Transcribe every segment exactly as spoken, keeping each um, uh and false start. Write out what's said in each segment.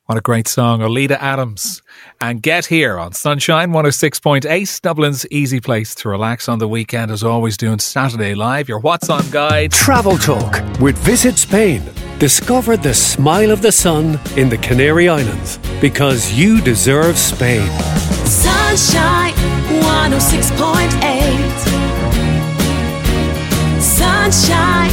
What a great song, Oleta Adams. And Get Here on Sunshine one oh six point eight, Dublin's easy place to relax on the weekend, as always, doing Saturday Live, your What's On guide. Travel Talk with Visit Spain. Discover the smile of the sun in the Canary Islands, because you deserve Spain. Sunshine one oh six point eight. Sunshine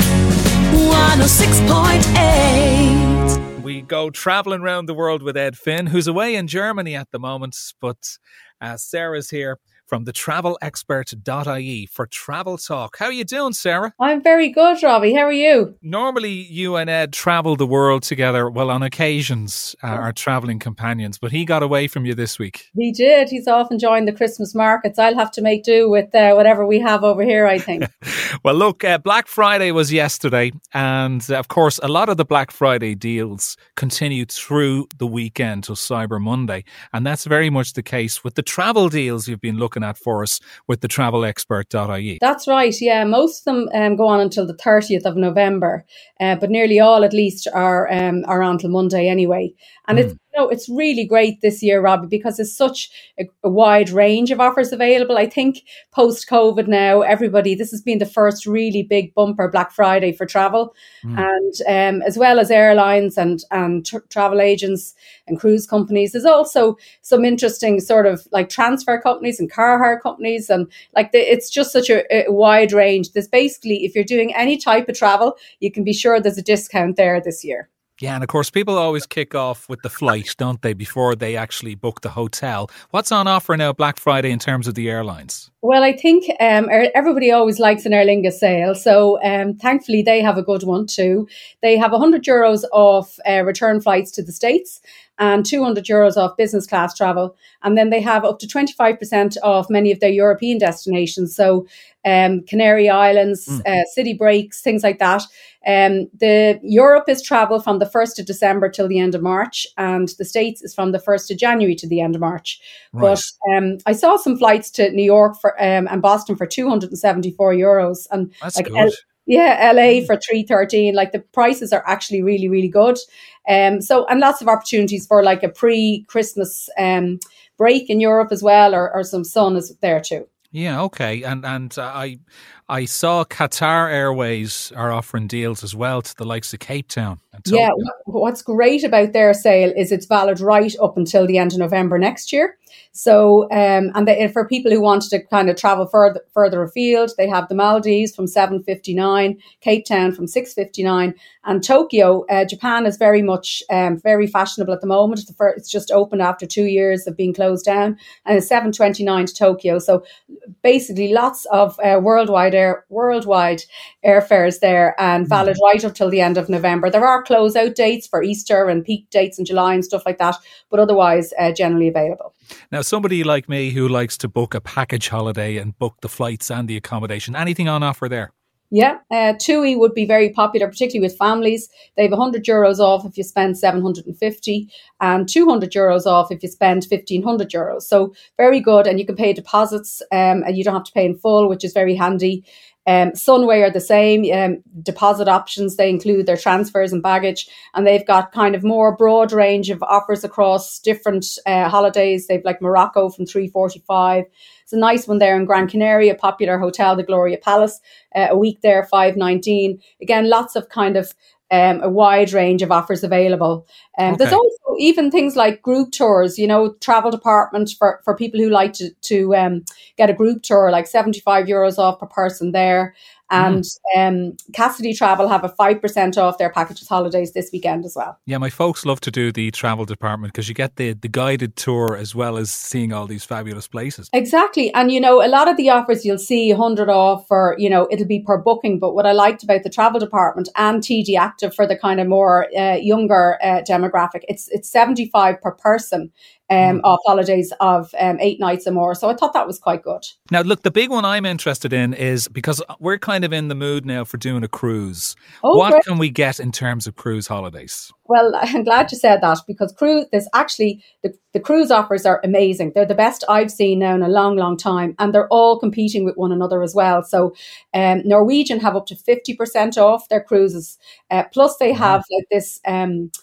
one oh six point eight. We go travelling around the world with Ed Finn, who's away in Germany at the moment, but uh, Sarah's here from the travel expert dot I E for Travel Talk. How are you doing, Sarah? I'm very good, Robbie. How are you? Normally, you and Ed travel the world together. Well, on occasions, uh, are travelling companions, but he got away from you this week. He did. He's off enjoying the Christmas markets. I'll have to make do with uh, whatever we have over here, I think. Well, look, uh, Black Friday was yesterday, and uh, of course, a lot of the Black Friday deals continue through the weekend till Cyber Monday, and that's very much the case with the travel deals you've been looking at for us with the travel expert dot I E. That's right, yeah. Most of them um, go on until the thirtieth of November, uh, but nearly all at least are um, are on till Monday anyway. And mm. it's you know, it's really great this year, Robbie, because there's such a, a wide range of offers available. I think post-COVID now, everybody, this has been the first really big bumper Black Friday for travel. Mm. And um, as well as airlines and, and tr- travel agents and cruise companies, there's also some interesting sort of like transfer companies and car hire companies. And like the, it's just such a, a wide range. There's basically, if you're doing any type of travel, you can be sure there's a discount there this year. Yeah, and of course, people always kick off with the flight, don't they, before they actually book the hotel. What's on offer now Black Friday in terms of the airlines? Well, I think um, everybody always likes an Aer Lingus sale. So um, thankfully, they have a good one too. They have one hundred euros off uh, return flights to the States and two hundred euros off business class travel. And then they have up to twenty-five percent off many of their European destinations. So um, Canary Islands, mm. uh, city breaks, things like that. Um, the Europe is travel from the first of December till the end of March, and the States is from the first of January to the end of March. Right. But um, I saw some flights to New York for um, and Boston for two hundred seventy-four euros. And that's like good. L- yeah, L A for three thirteen. Like the prices are actually really, really good. Um, so and lots of opportunities for like a pre-Christmas um break in Europe as well, or, or some sun is there too. Yeah, okay. And and uh, I I saw Qatar Airways are offering deals as well to the likes of Cape Town. Yeah, what's great about their sale is it's valid right up until the end of November next year. So, um, and they, for people who wanted to kind of travel further further afield, they have the Maldives from seven fifty-nine, Cape Town from six fifty-nine, and Tokyo. Uh, Japan is very much um, very fashionable at the moment. The first, it's just opened after two years of being closed down, and it's seven twenty-nine to Tokyo. So, basically, lots of uh, worldwide air worldwide airfares there, and valid mm. right up till the end of November. There are closeout dates for Easter and peak dates in July and stuff like that, but otherwise uh, generally available. Now, somebody like me who likes to book a package holiday and book the flights and the accommodation, anything on offer there? Yeah, uh, TUI would be very popular, particularly with families. They have one hundred euros off if you spend seven hundred fifty and two hundred euros off if you spend fifteen hundred euros. So very good. And you can pay deposits um, and you don't have to pay in full, which is very handy. Um, Sunway are the same, um, deposit options. They include their transfers and baggage, and they've got kind of more broad range of offers across different uh, holidays. They've like Morocco from three forty-five. It's a nice one there in Gran Canaria, popular Hotel de Gloria Palace, uh, a week there, five nineteen. Again, lots of kind of Um, a wide range of offers available. Um, okay. There's also even things like group tours, you know, travel department for, for people who like to, to um, get a group tour, like seventy-five euros off per person there. And mm. um, Cassidy Travel have a five percent off their packages holidays this weekend as well. Yeah, my folks love to do the travel department because you get the, the guided tour as well as seeing all these fabulous places. Exactly. And, you know, a lot of the offers you'll see one hundred off for, you know, it'll be per booking. But what I liked about the travel department and T D Active for the kind of more uh, younger uh, demographic, it's it's seventy-five per person. Um, mm. Off holidays of um, eight nights or more. So I thought that was quite good. Now, look, the big one I'm interested in is because we're kind of in the mood now for doing a cruise. Oh, what great. Can we get in terms of cruise holidays? Well, I'm glad you said that because cruise, there's actually, the, the cruise offers are amazing. They're the best I've seen now in a long, long time. And they're all competing with one another as well. So um, Norwegian have up to fifty percent off their cruises. Uh, plus they have like this... Um,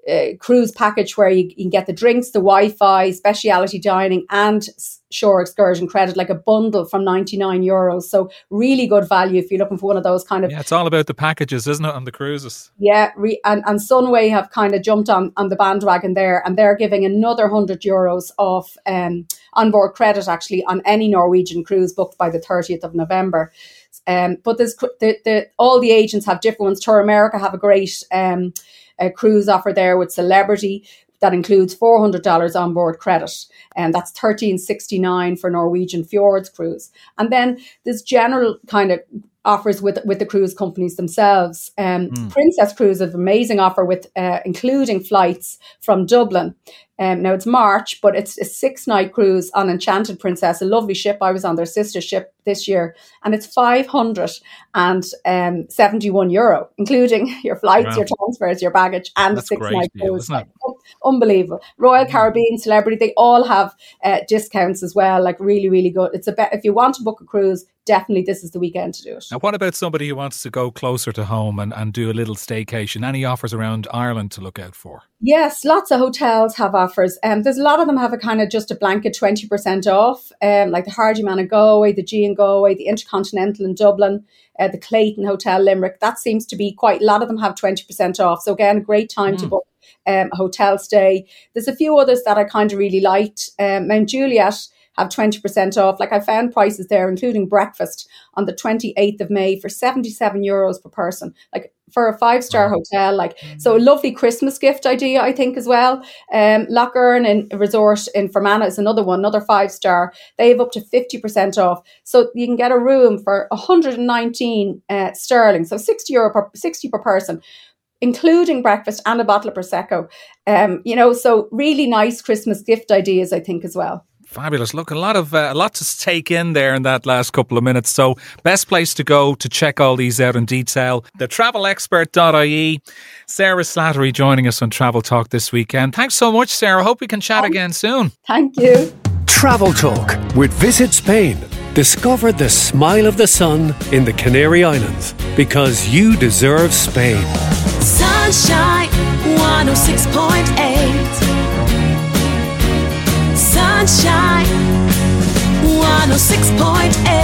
uh, cruise package where you, you can get the drinks, the Wi-Fi, speciality dining, and shore excursion credit, like a bundle from ninety-nine euros. So really good value if you're looking for one of those kind of... Yeah, it's all about the packages, isn't it, on the cruises? Yeah, re- and, and Sunway have kind of jumped on, on the bandwagon there, and they're giving another one hundred euros off um, onboard credit, actually, on any Norwegian cruise booked by the thirtieth of November. Um, but there's the, the, all the agents have different ones. Tour America have a great um, a cruise offer there with Celebrity that includes four hundred dollars onboard credit, and that's thirteen sixty-nine for Norwegian Fjords cruise. And then there's general kind of offers with with the cruise companies themselves. Um, mm. Princess Cruise have an amazing offer with uh, including flights from Dublin. Um, now it's March, but it's a six night cruise on Enchanted Princess, a lovely ship. I was on their sister ship this year, and it's five hundred seventy-one euro, including your flights, wow. your transfers, your baggage, and That's the six night deal, cruise. Isn't it? Unbelievable. Royal Caribbean, Celebrity, they all have uh, discounts as well. Like really, really good. It's a be- if you want to book a cruise, definitely this is the weekend to do it. Now, what about somebody who wants to go closer to home and, and do a little staycation? Any offers around Ireland to look out for? Yes, lots of hotels have offers. Um, there's a lot of them have a kind of just a blanket twenty percent off, um, like the Hardyman in Galway, the G in Galway, the Intercontinental in Dublin, uh, the Clayton Hotel Limerick. That seems to be quite, a lot of them have twenty percent off. So again, a great time mm. to book um, a hotel stay. There's a few others that I kind of really liked. Um, Mount Juliet have twenty percent off. Like I found prices there, including breakfast on the twenty-eighth of May for seventy-seven euros per person. Like for a five-star wow. hotel, like, so a lovely Christmas gift idea, I think, as well. Um, Loch Earn in Resort in Fermanagh is another one, another five-star. They have up to fifty percent off. So you can get a room for one hundred nineteen uh, sterling, so sixty euro per, sixty per person, including breakfast and a bottle of Prosecco. Um, you know, so really nice Christmas gift ideas, I think, as well. Fabulous. Look, a lot of uh, a lot to take in there in that last couple of minutes. So best place to go to check all these out in detail, the travel expert dot I E. Sarah Slattery joining us on Travel Talk this weekend. Thanks so much, Sarah. Hope we can chat Thanks. again soon. Thank you. Travel Talk with Visit Spain. Discover the smile of the sun in the Canary Islands, because you deserve Spain. Sunshine one oh six point eight. Sunshine one oh six point eight.